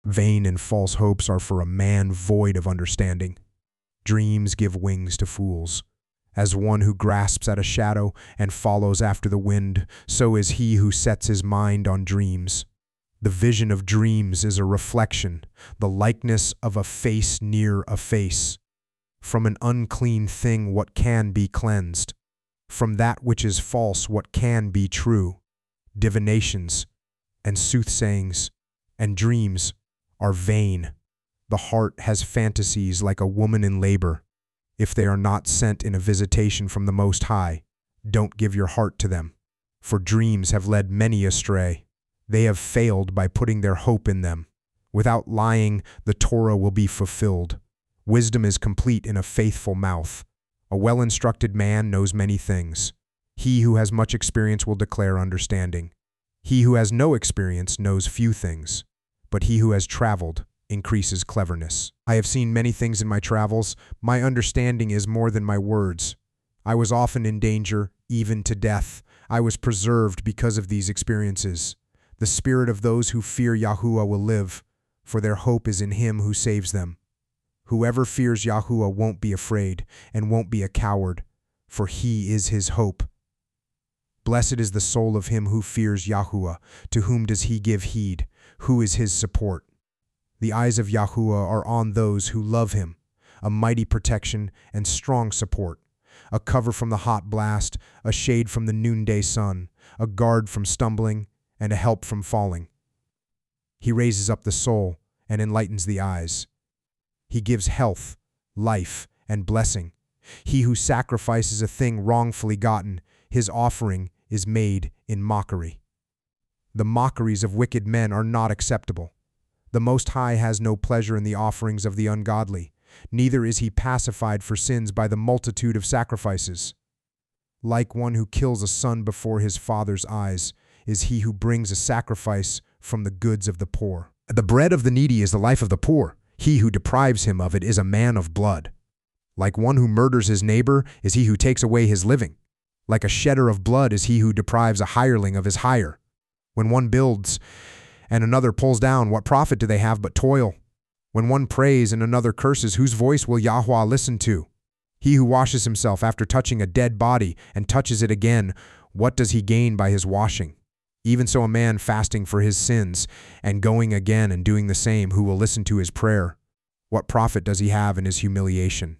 Vain and false hopes are for a man void of understanding. Dreams give wings to fools. As one who grasps at a shadow and follows after the wind, so is he who sets his mind on dreams. The vision of dreams is a reflection, the likeness of a face near a face. From an unclean thing what can be cleansed? From that which is false what can be true? Divinations and soothsayings and dreams are vain. The heart has fantasies like a woman in labor. If they are not sent in a visitation from the Most High, don't give your heart to them. For dreams have led many astray. They have failed by putting their hope in them. Without lying, the Torah will be fulfilled. Wisdom is complete in a faithful mouth. A well-instructed man knows many things. He who has much experience will declare understanding. He who has no experience knows few things, but he who has traveled increases cleverness. I have seen many things in my travels. My understanding is more than my words. I was often in danger, even to death. I was preserved because of these experiences. The spirit of those who fear Yahuwah will live, for their hope is in him who saves them. Whoever fears Yahuwah won't be afraid and won't be a coward, for he is his hope. Blessed is the soul of him who fears Yahuwah. To whom does he give heed? Who is his support? The eyes of Yahuwah are on those who love him, a mighty protection and strong support, a cover from the hot blast, a shade from the noonday sun, a guard from stumbling, and a help from falling. He raises up the soul and enlightens the eyes. He gives health, life, and blessing. He who sacrifices a thing wrongfully gotten, his offering is made in mockery. The mockeries of wicked men are not acceptable. The Most High has no pleasure in the offerings of the ungodly, neither is he pacified for sins by the multitude of sacrifices. Like one who kills a son before his father's eyes is he who brings a sacrifice from the goods of the poor. The bread of the needy is the life of the poor. He who deprives him of it is a man of blood. Like one who murders his neighbor is he who takes away his living. Like a shedder of blood is he who deprives a hireling of his hire. When one builds and another pulls down, what profit do they have but toil? When one prays and another curses, whose voice will Yahweh listen to? He who washes himself after touching a dead body and touches it again, what does he gain by his washing? Even so, a man fasting for his sins and going again and doing the same, who will listen to his prayer, what profit does he have in his humiliation?